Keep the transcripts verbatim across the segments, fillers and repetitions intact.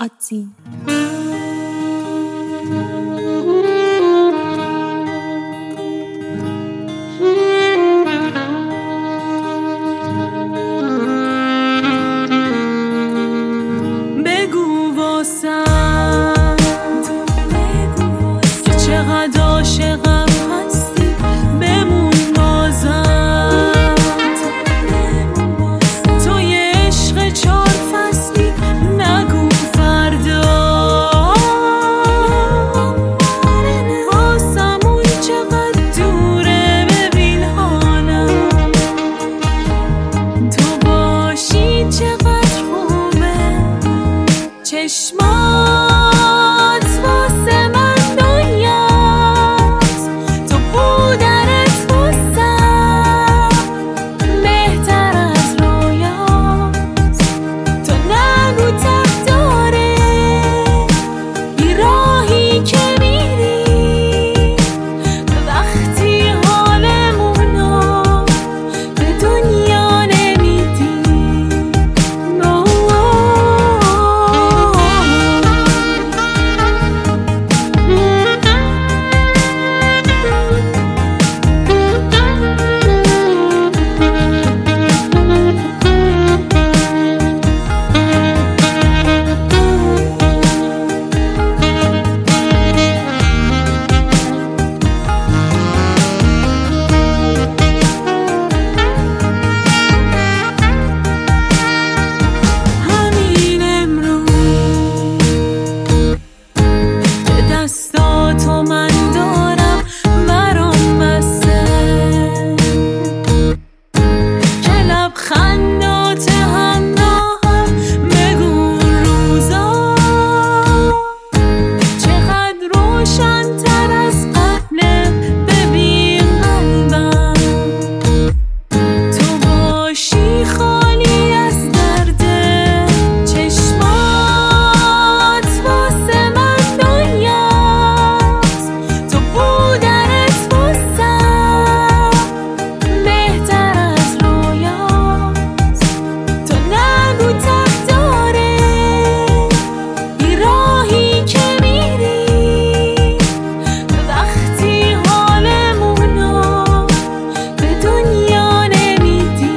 آتزی. بگو واسم که چقدر عاشقم هستی، بمون بازم تو یه عشق چار فصلی، نگو فردا واسم اون چقدر دوره، ببین حالم تو باشی چقدر خوبه، چشمات واسه من دنیاست، تو بودنت واسم بهتر از رویاست، تو نگو ته داره این راهی که میری، وقتی حالمونو به دنیا نمیدی. دستاتو من دارم برام بسته، که لبخندات همراهم، بگو روزا چقدر روشن تر از قبله، ببین قلبم تو باشی خالی از درده، چشمات واسه من دنیاست، تو بودنت واسم بهتر از رویاست، تو نگو ته داره این راهی که میری، وقتی حالمونو به دنیا نمیدی.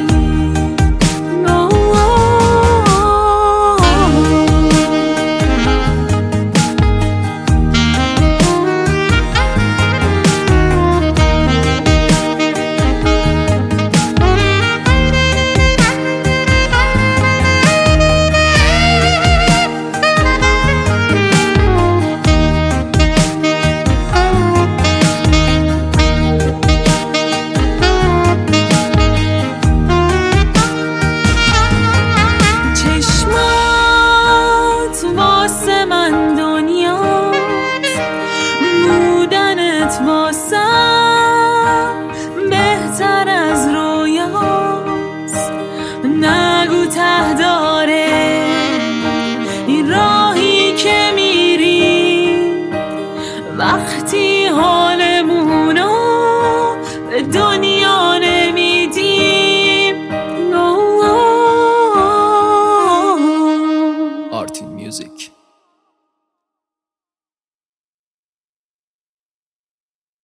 چشمات واسه من دنیاست، بودنت واسم بهتر از رویاست، نگو ته داره این راهی که میری، وقتی حالمونو به دنیا